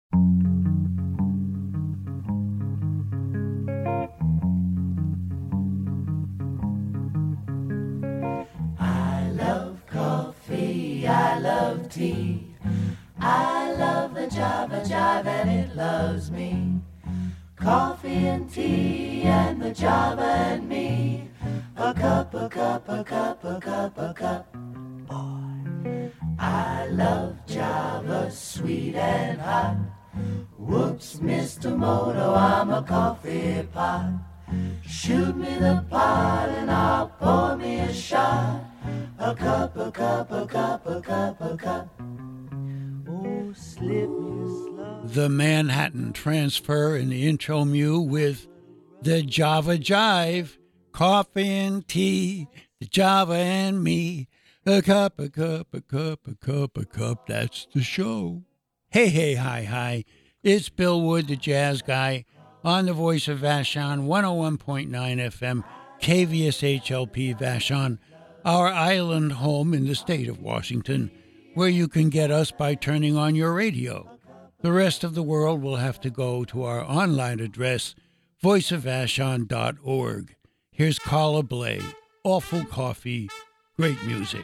I love coffee, I love tea, I love the Java Jive and it loves me. Coffee and tea and the Java and me. A cup, a cup, a cup, a cup, a cup. Boy, I love Java, sweet and hot. Whoops, Mr. Moto, I'm a coffee pot. Shoot me the pot and I'll pour me a shot. A cup, a cup, a cup, a cup, a cup. Oh, slip me a slug. The Manhattan Transfer in the intro mew with the Java Jive, coffee and tea, the Java and me, a cup, a cup, a cup, a cup, a cup, that's the show. Hey, hey, hi, hi, it's Bill Wood, the jazz guy, on the Voice of Vashon, 101.9 FM, KVSHLP Vashon, our island home in the state of Washington, where you can get us by turning on your radio. The rest of the world will have to go to our online address, voiceofvashon.org. Here's Carla Bley, Awful Coffee, great music.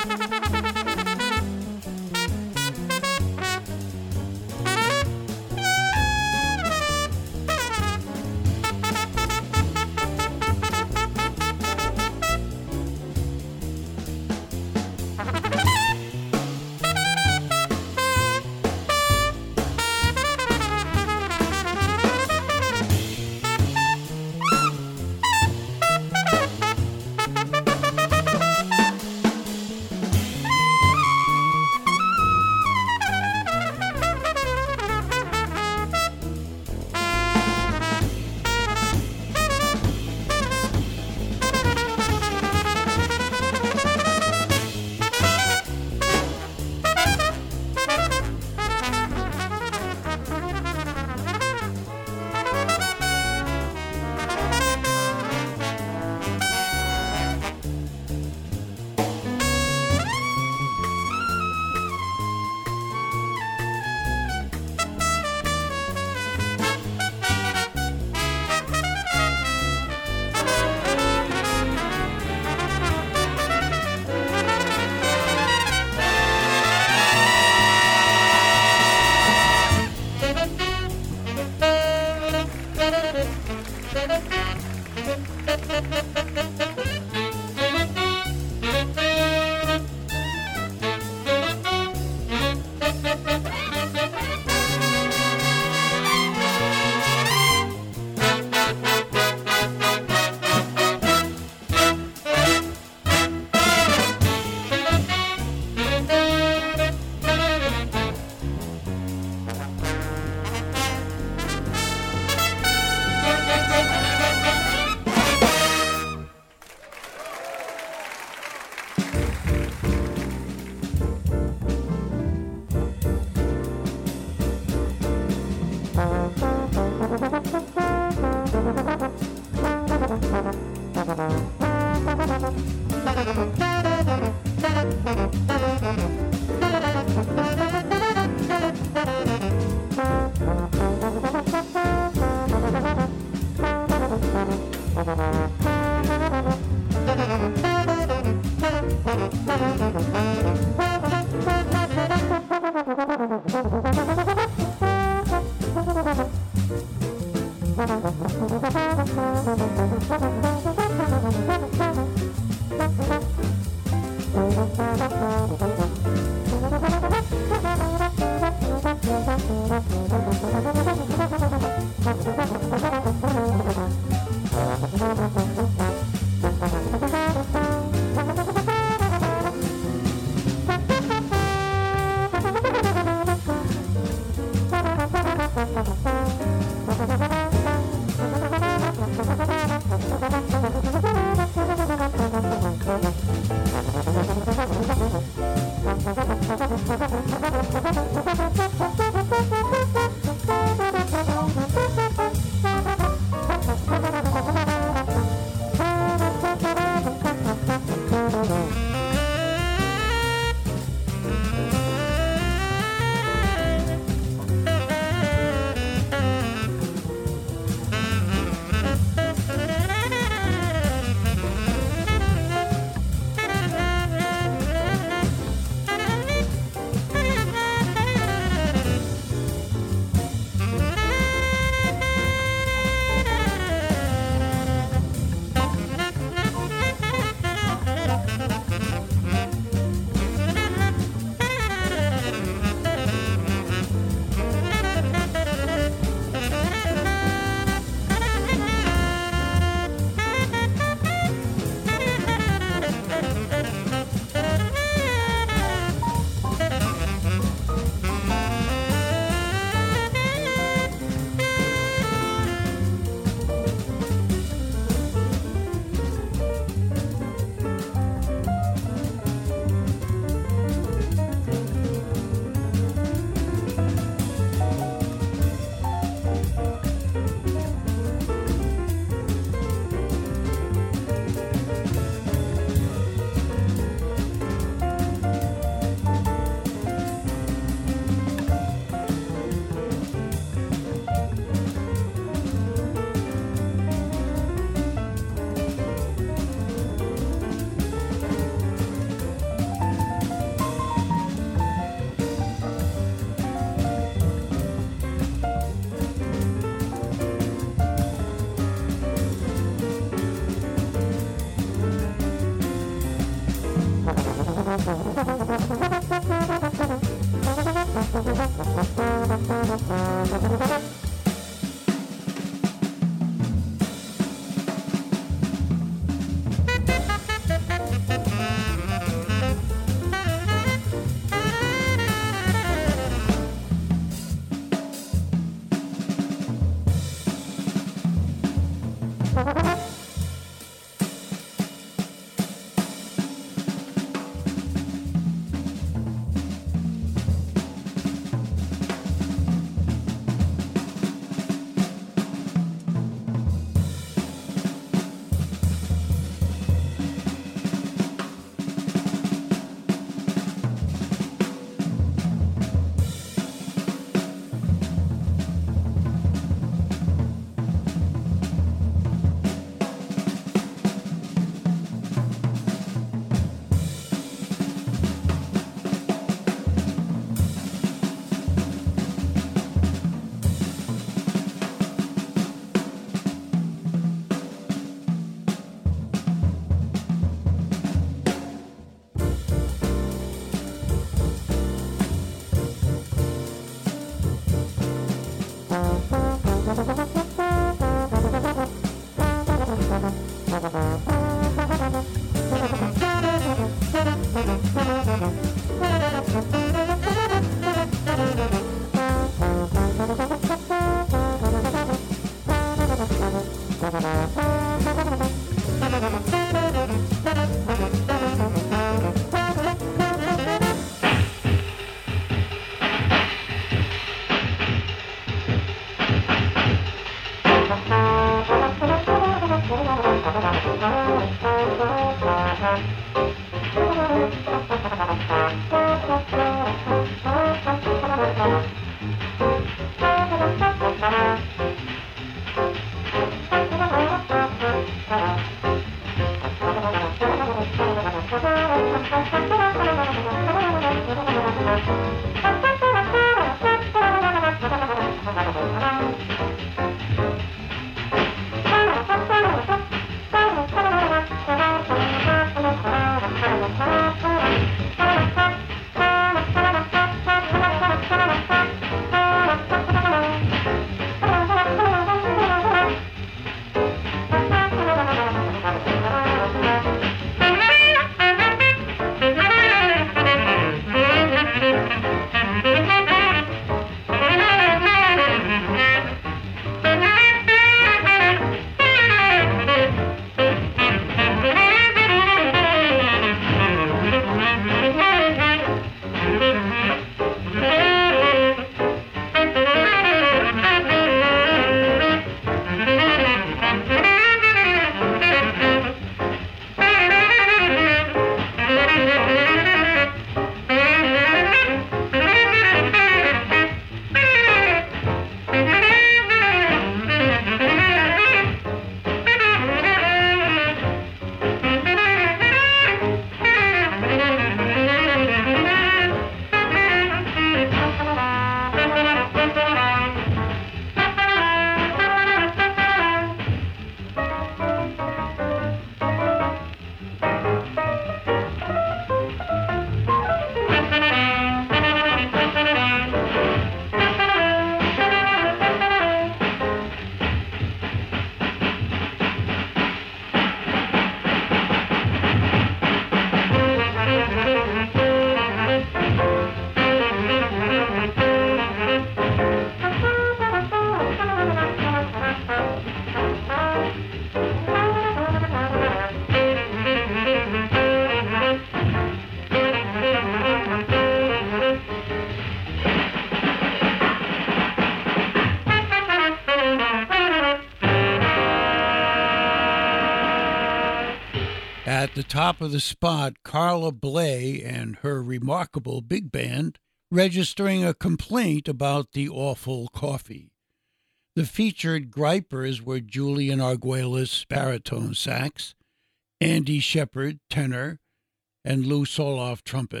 At the top of the spot, Carla Bley and her remarkable big band registering a complaint about the awful coffee. The featured gripers were Julian Arguelles, baritone sax, Andy Shepard, tenor, and Lou Soloff, trumpet.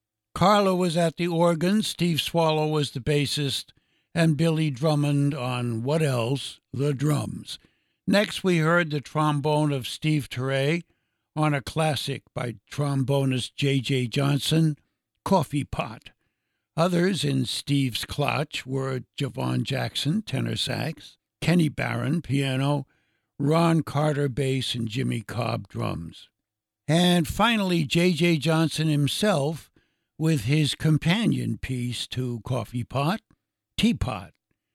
Carla was at the organ, Steve Swallow was the bassist, and Billy Drummond on What Else? The drums. Next, we heard the trombone of Steve Turre on a classic by trombonist J.J. Johnson, Coffee Pot. Others in Steve's clutch were Javon Jackson, tenor sax, Kenny Barron, piano, Ron Carter, bass, and Jimmy Cobb, drums. And finally, J.J. Johnson himself with his companion piece to Coffee Pot, Teapot.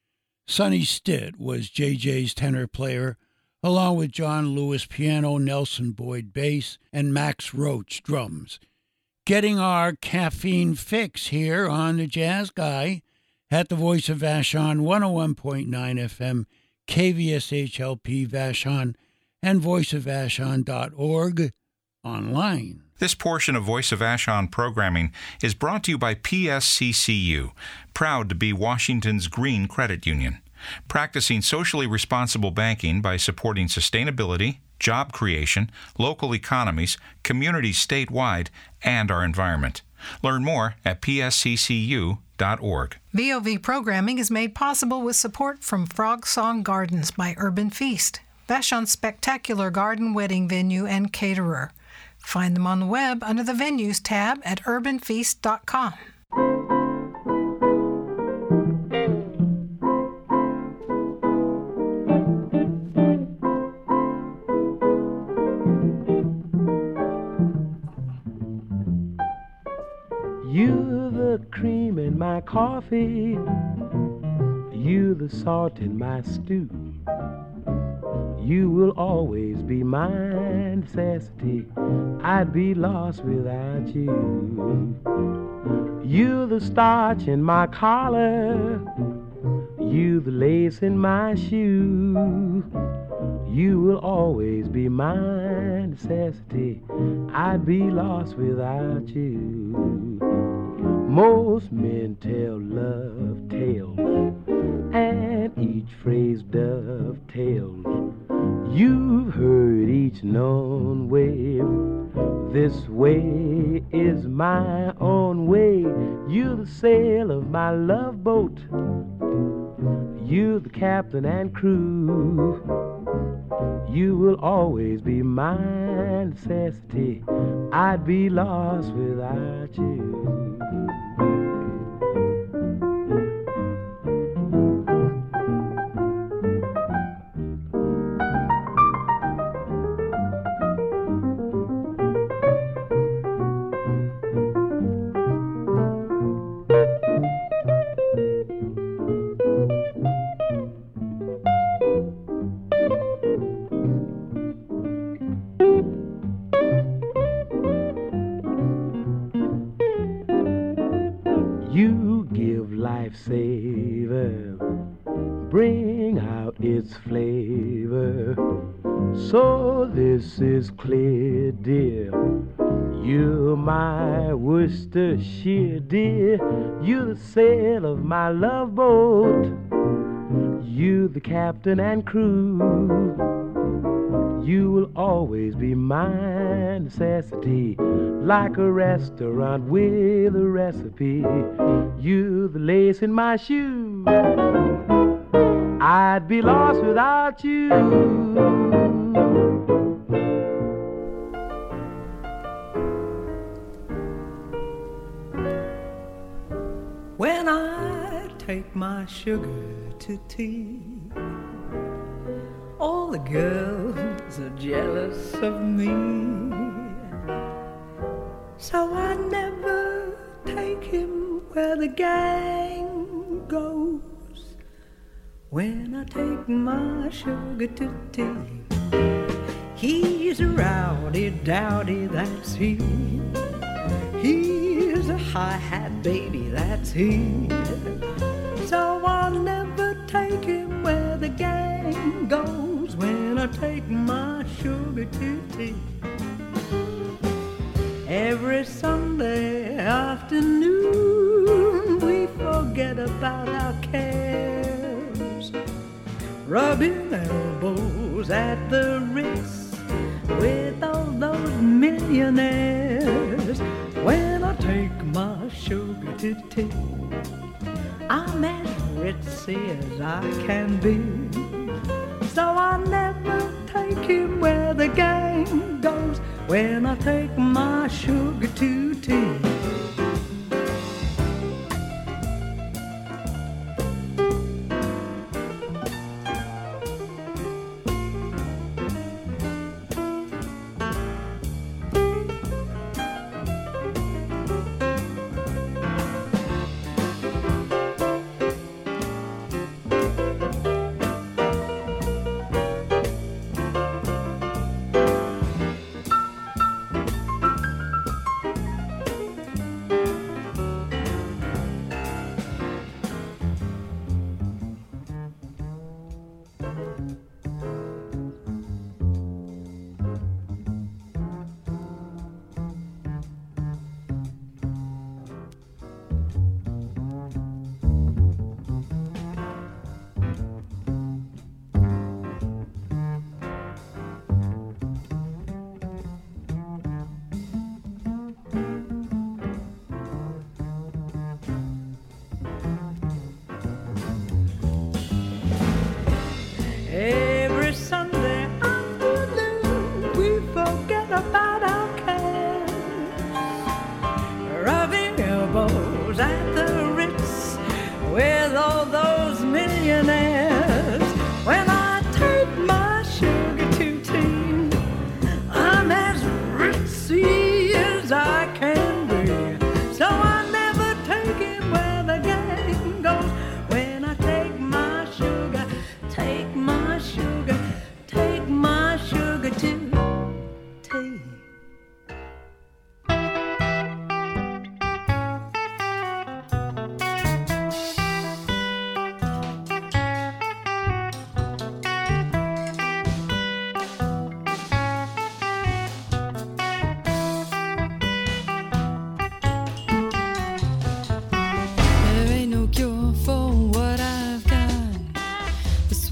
Sonny Stitt was J.J.'s tenor player, along with John Lewis, piano, Nelson Boyd, bass, and Max Roach, drums. Getting our caffeine fix here on the Jazz Guy at the Voice of Vashon, 101.9 FM, KVSHLP Vashon, and voiceofvashon.org online. This portion of Voice of Vashon programming is brought to you by PSCCU, proud to be Washington's green credit union, practicing socially responsible banking by supporting sustainability, job creation, local economies, communities statewide, and our environment. Learn more at psccu.org. VOV programming is made possible with support from Frog Song Gardens by Urban Feast, Vashon's spectacular garden wedding venue and caterer. Find them on the web under the Venues tab at urbanfeast.com. my coffee. You the salt in my stew. You will always be my necessity. I'd be lost without you. You the starch in my collar. You the lace in my shoe. You will always be my necessity. I'd be lost without you. Most men tell love tales, and each phrase dovetails. You've heard each known way. This way is my own way. You're the sail of my love boat. You're the captain and crew. You will always be my necessity. I'd be lost without you. You give lifesaver, bring out its flavor. So this is clear, dear. You're my Worcestershire, dear. You're the sail of my love boat. You the captain and crew. You will always be my necessity, like a restaurant with a recipe. You the lace in my shoe. I'd be lost without you. When I take my sugar to tea, all the girls are jealous of me. So I never take him where the gang goes. When I take my sugar to tea, he's a rowdy dowdy, that's he. He's a hi-hat baby, that's he. So I'll never take him where the gang goes. When I take my sugar to tea, every Sunday afternoon we forget about our cares, rubbing elbows at the Ritz with all those millionaires. When I take my sugar to tea, I'm as ritzy as I can be. So I never take him where the gang goes. When I take my sugar to tea.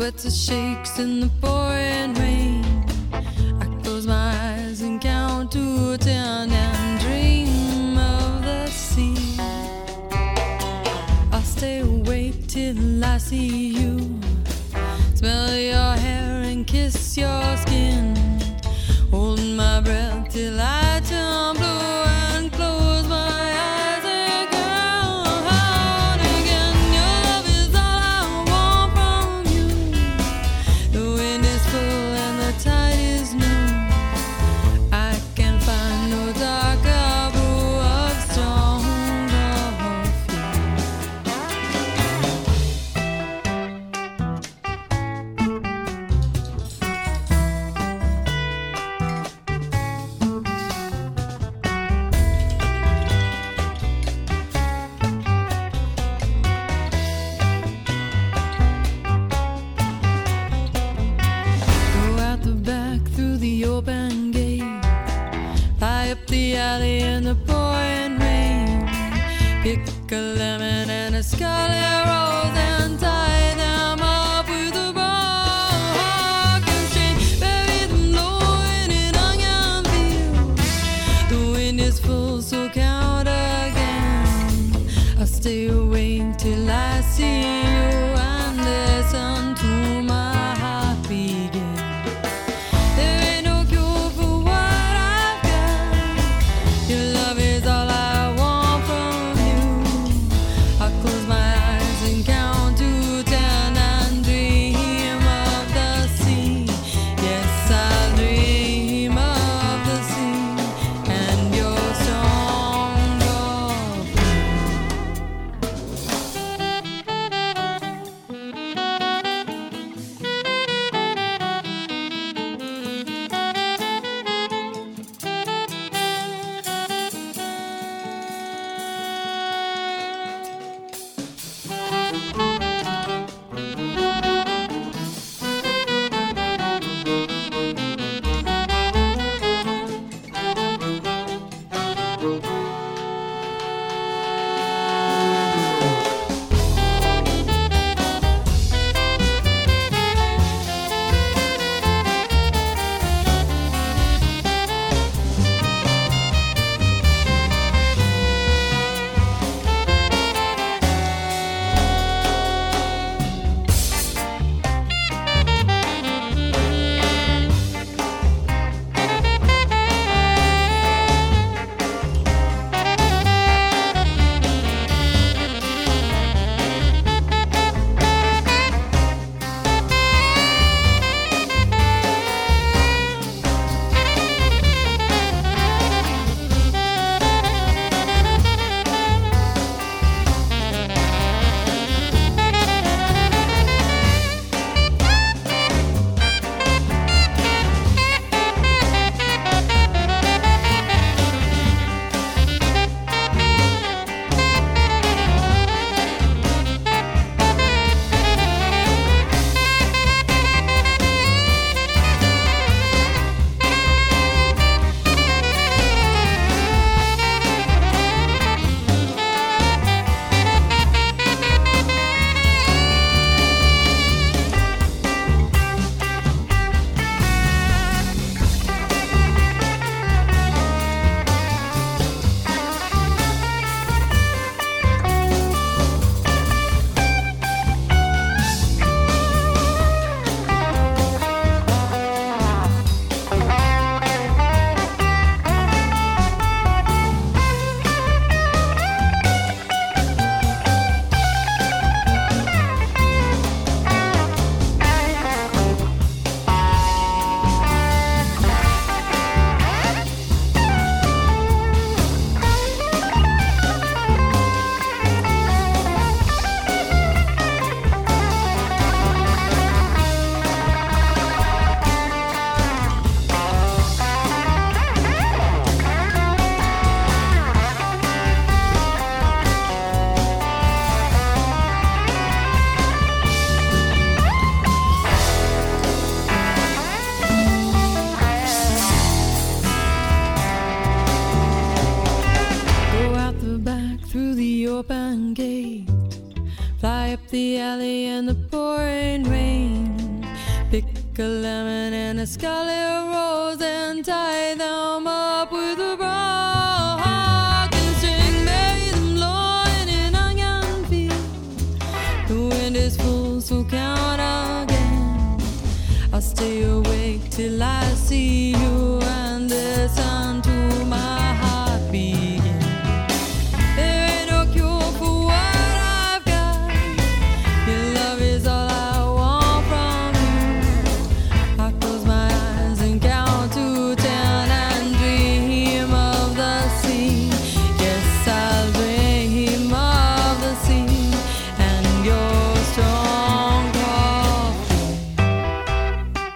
silhouettes of shakes in the pouring rain. I close my eyes and count to 10 and dream of the sea. I'll stay awake till I see you, smell your hair and kiss your skin, holding my breath till I turn blue and close my eyes and go out again. Your love is all I want from you. The wind is full and the tide is new. I can find no darker brew of stronger open gate, fly up the alley in the pouring rain, pick a lemon and a scarlet rose and tie them up with a broken string, bury them low in an onion field. The wind is full, so count again. I'll stay awake till I see you and listen to my heart begin. open gate, fly up the alley in the pouring rain, Pick a lemon and a scarlet rose and tie them up with a broken string. Make them blow in an onion field. The wind is full, so count again. I'll stay awake till I see you and listen to my heart begin. There ain't no cure for what I've got. Your love is all I want from you. I close my eyes and count to 10 and dream of the sea. Yes, I'll dream of the sea and your strong coffee.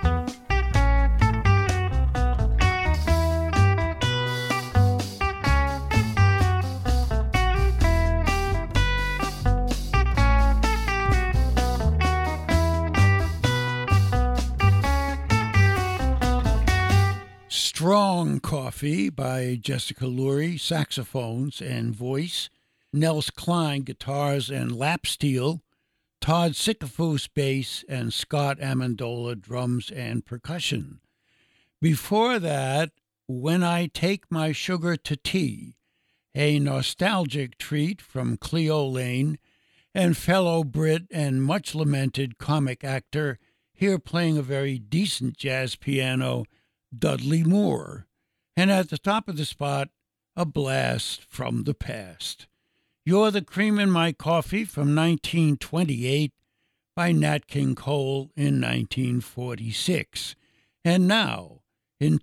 Strong Coffee by Jessica Lurie, saxophones and voice, Nels Klein, guitars and lap steel, Todd Sikafus, bass, and Scott Amendola, drums and percussion. Before that, When I Take My Sugar to Tea, a nostalgic treat from Cleo Lane, and fellow Brit and much lamented comic actor, here playing a very decent jazz piano, Dudley Moore. And at the top of the spot, a blast from the past. You're the Cream in My Coffee from 1928 by Nat King Cole in 1946. And now, in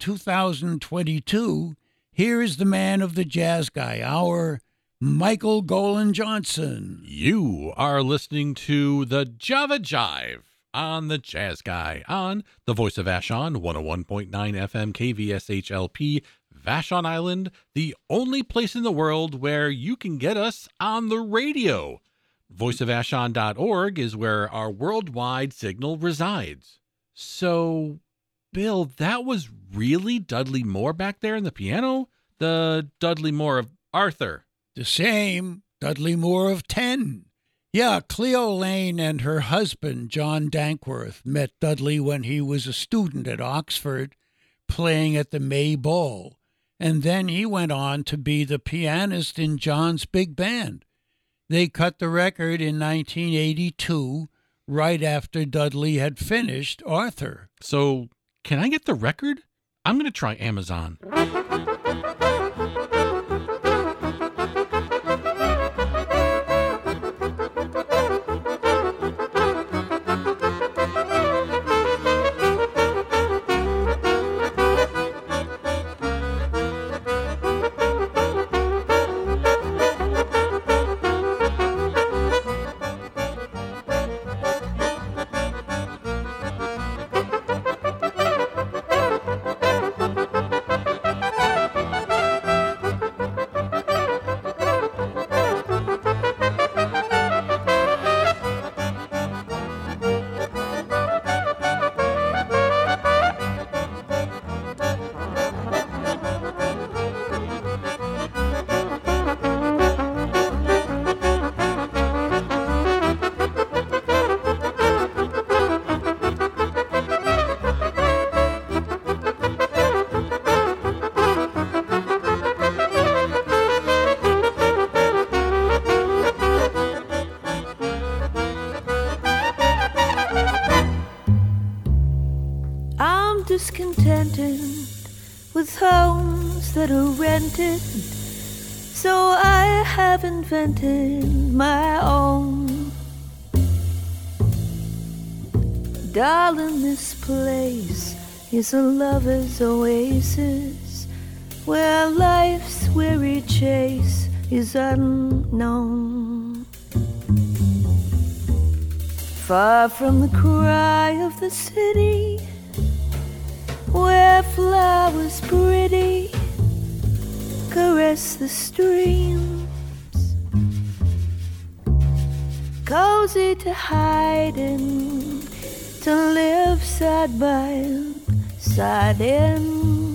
2022, here is the man of the Jazz Guy Hour, Michael Golan Johnson. You are listening to the Java Jive on the Jazz Guy on the Voice of Vashon, 101.9 FM KVSHLP, Vashon Island, the only place in the world where you can get us on the radio. Voiceofvashon.org is where our worldwide signal resides. So, Bill, that was really Dudley Moore back there in the piano? The Dudley Moore of Arthur? The same, Dudley Moore of 10. Yeah, Cleo Lane and her husband, John Dankworth, met Dudley when he was a student at Oxford, playing at the May Ball. And then he went on to be the pianist in John's big band. They cut the record in 1982, right after Dudley had finished Arthur. So, can I get the record? I'm going to try Amazon. Discontented with homes that are rented, so I have invented my own. Darling, this place is a lover's oasis, where life's weary chase is unknown. Far from the cry of the city, where flowers pretty caress the streams, cozy to hide in, to live side by side in.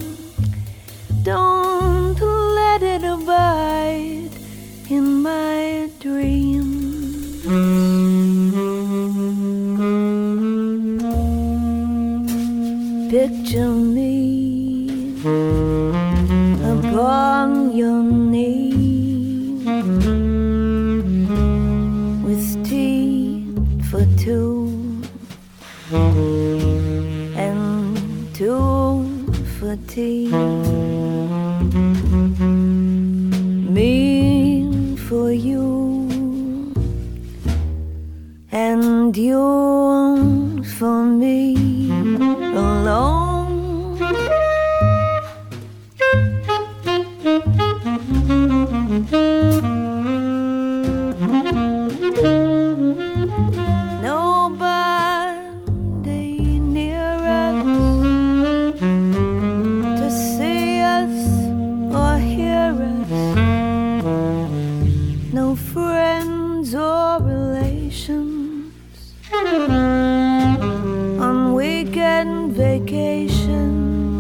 Don't let it abide in my dreams. picture me upon your knee with tea for two and two for tea. Me for you and you for me alone. Nobody near us to see us or hear us. No friends or relations on weekend vacations.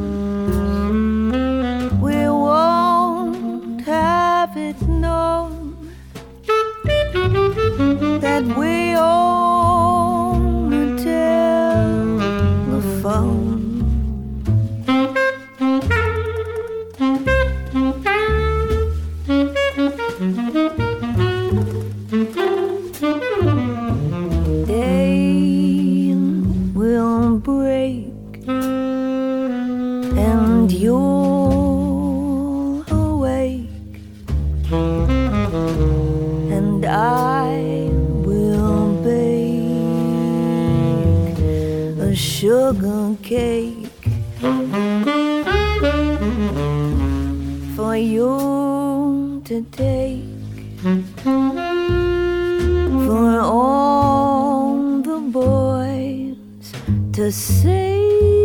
We won't have it known that we own a telephone. Day will break and you'll awake, and I will bake a sugar cake for you to take, for all the boys to see.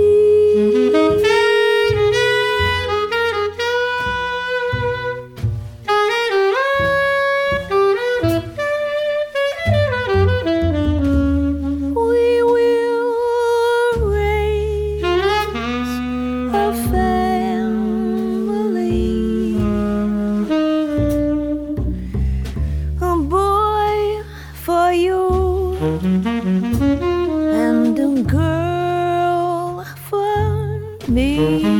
We will raise a family, a boy for you and a girl for me.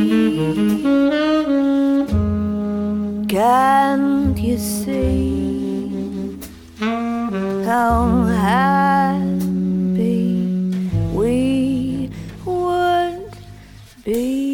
Can't you see how happy we would be?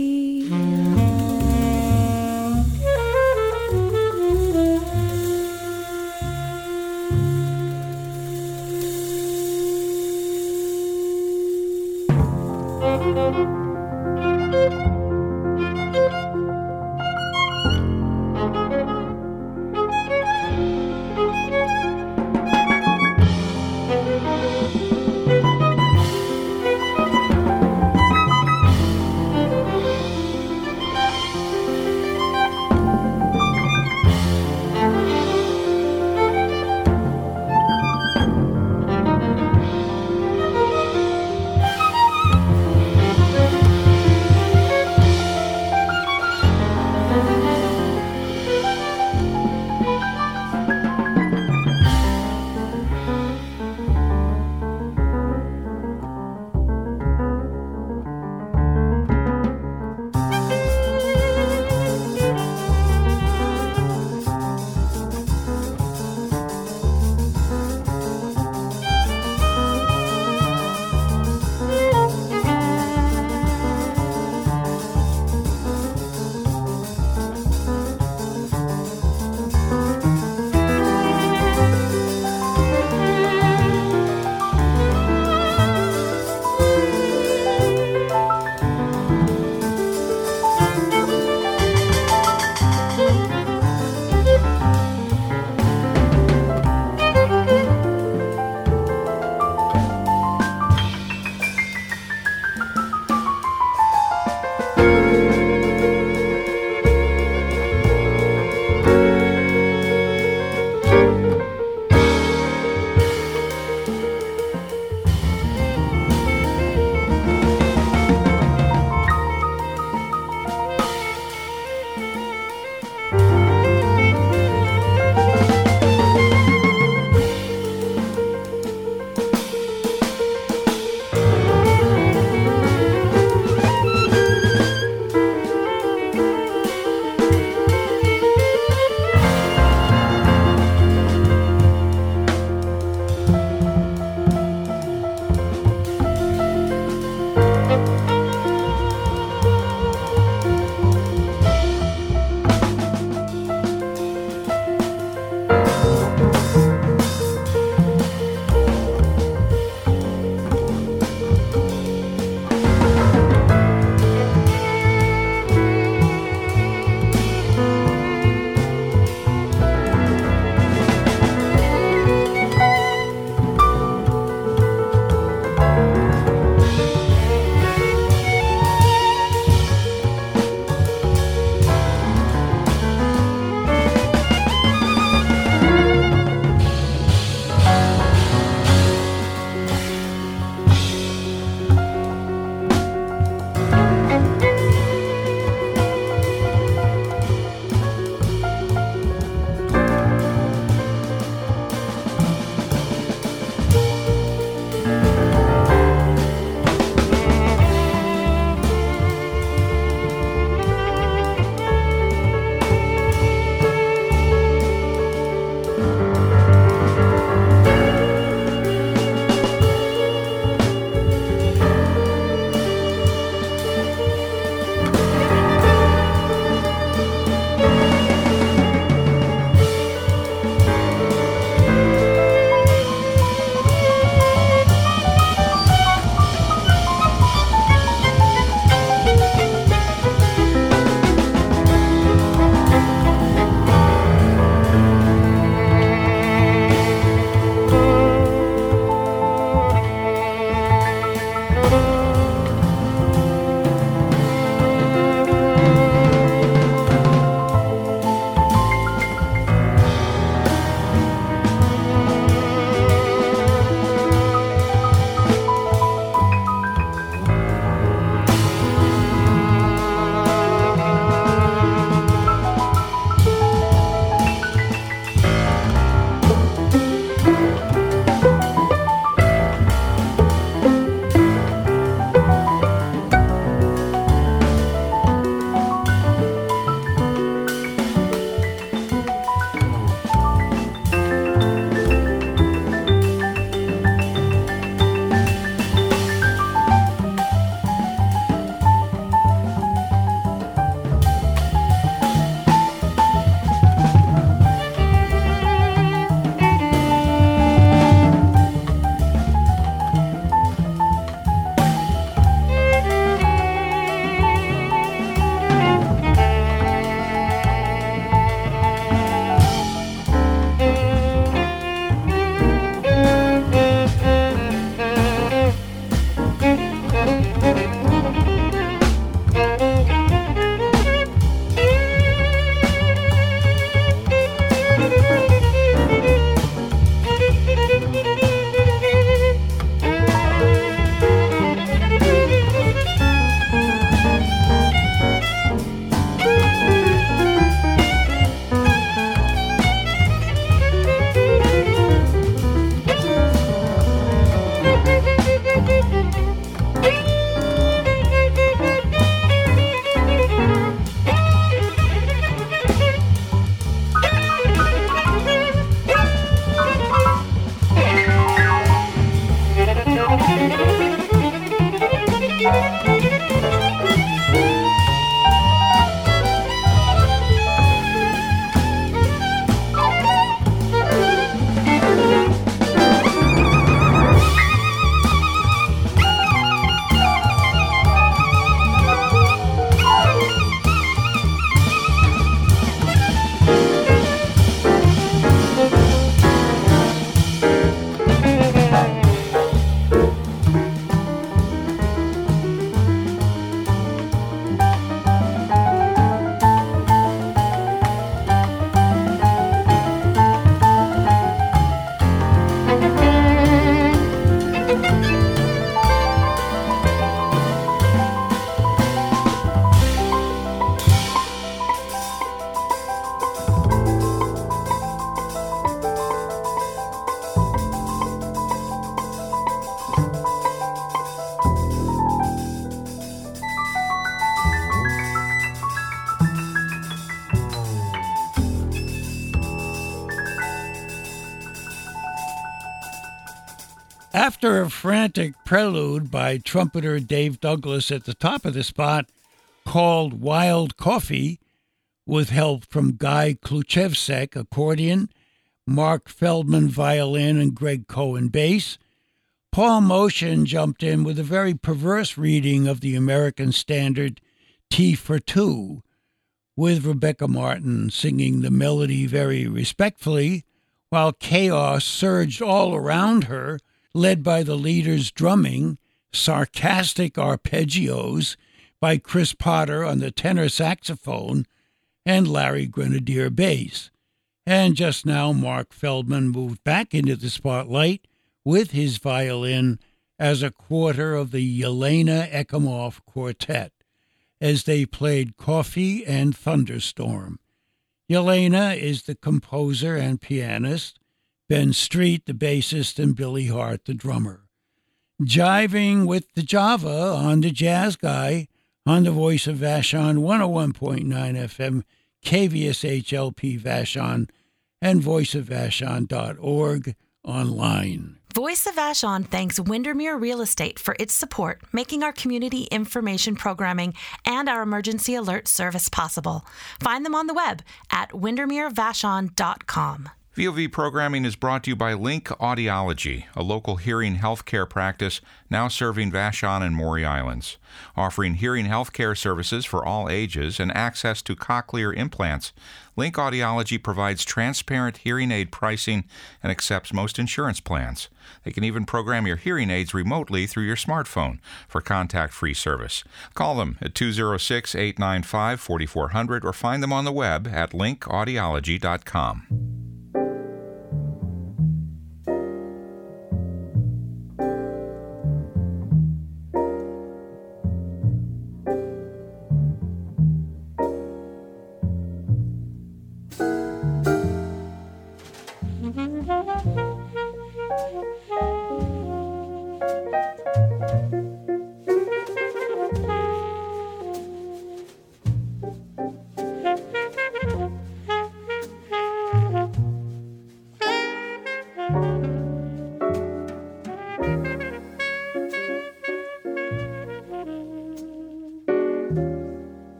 After a frantic prelude by trumpeter Dave Douglas at the top of the spot called Wild Coffee, with help from Guy Kluchevsek accordion, Mark Feldman violin, and Greg Cohen bass, Paul Motion jumped in with a very perverse reading of the American standard Tea for Two, with Rebecca Martin singing the melody very respectfully, while chaos surged all around her, led by the leader's drumming, sarcastic arpeggios by Chris Potter on the tenor saxophone, and Larry Grenadier bass. And just now, Mark Feldman moved back into the spotlight with his violin as a quarter of the Yelena Ekimov Quartet, as they played Coffee and Thunderstorm. Yelena is the composer and pianist, Ben Street the bassist, and Billy Hart the drummer. Jiving with the Java on the Jazz Guy on the Voice of Vashon 101.9 FM, KVSHLP Vashon, and voiceofvashon.org online. Voice of Vashon thanks Windermere Real Estate for its support, making our community information programming and our emergency alert service possible. Find them on the web at windermerevashon.com. VOV programming is brought to you by Link Audiology, a local hearing healthcare practice now serving Vashon and Maury Islands. Offering hearing healthcare services for all ages and access to cochlear implants, Link Audiology provides transparent hearing aid pricing and accepts most insurance plans. They can even program your hearing aids remotely through your smartphone for contact-free service. Call them at 206-895-4400 or find them on the web at linkaudiology.com.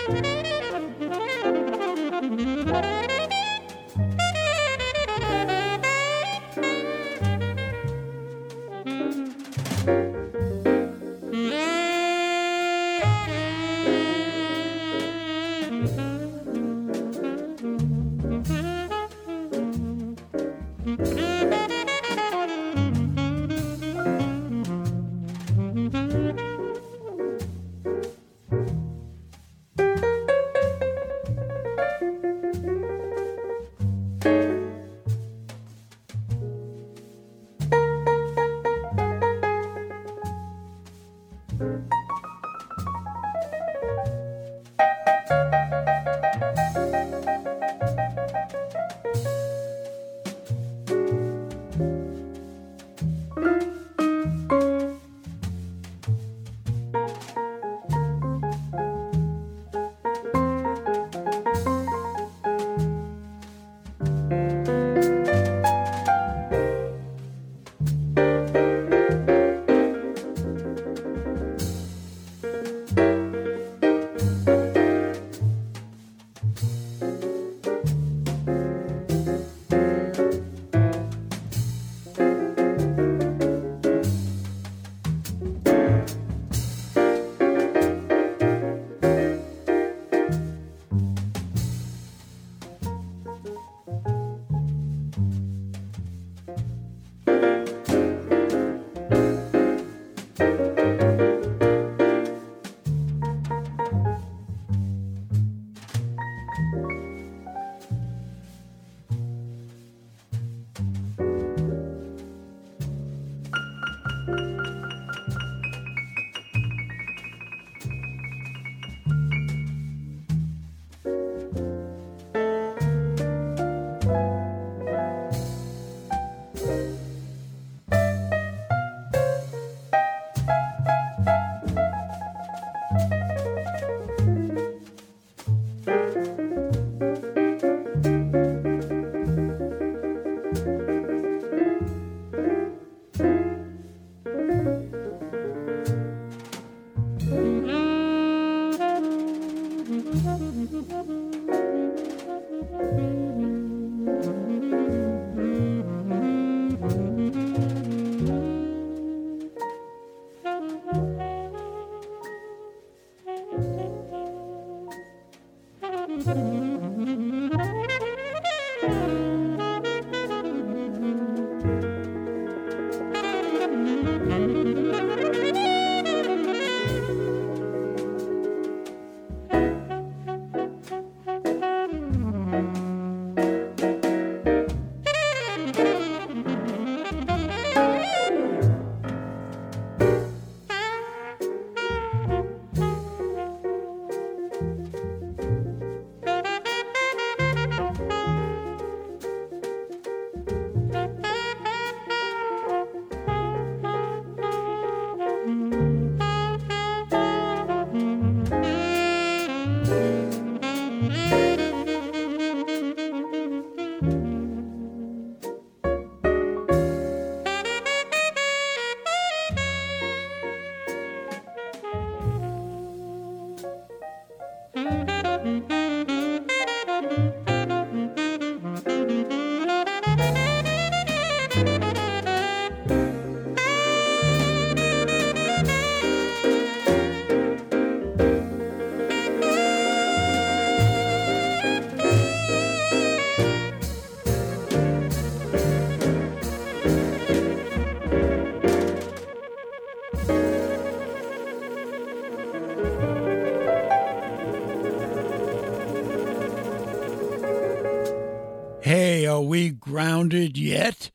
Hey, are we grounded yet?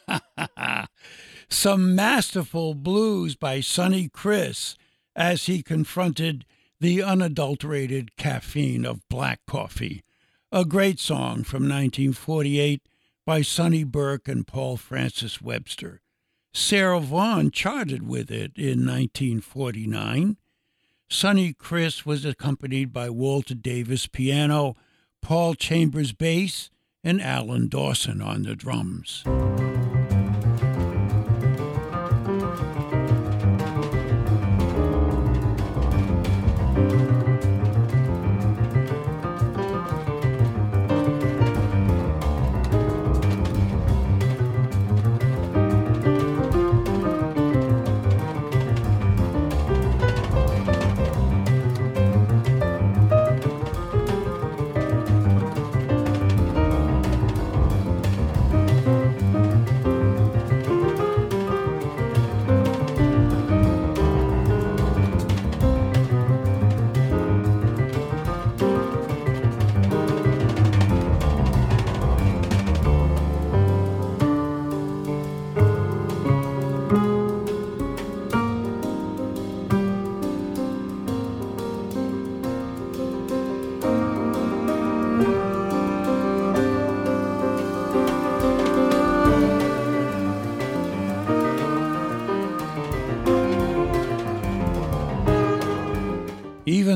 Some masterful blues by Sonny Criss as he confronted the unadulterated caffeine of black coffee. A great song from 1948 by Sonny Burke and Paul Francis Webster. Sarah Vaughan charted with it in 1949. Sonny Criss was accompanied by Walter Davis piano, Paul Chambers bass, and Alan Dawson on the drums.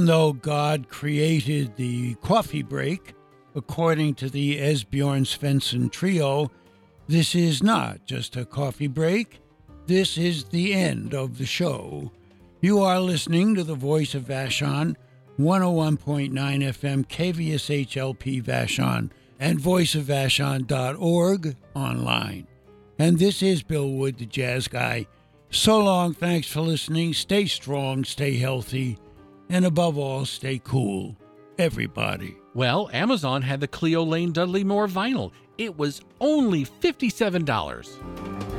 Even though God created the coffee break, according to the Esbjorn Svensson Trio, this is not just a coffee break. This is the end of the show. You are listening to the Voice of Vashon, 101.9 FM KVSHLP Vashon, and voiceofvashon.org online. And this is Bill Wood, the Jazz Guy. So long, thanks for listening. Stay strong, stay healthy, and above all, stay cool. Everybody. Well, Amazon had the Cleo Lane Dudley Moore vinyl. It was only $57.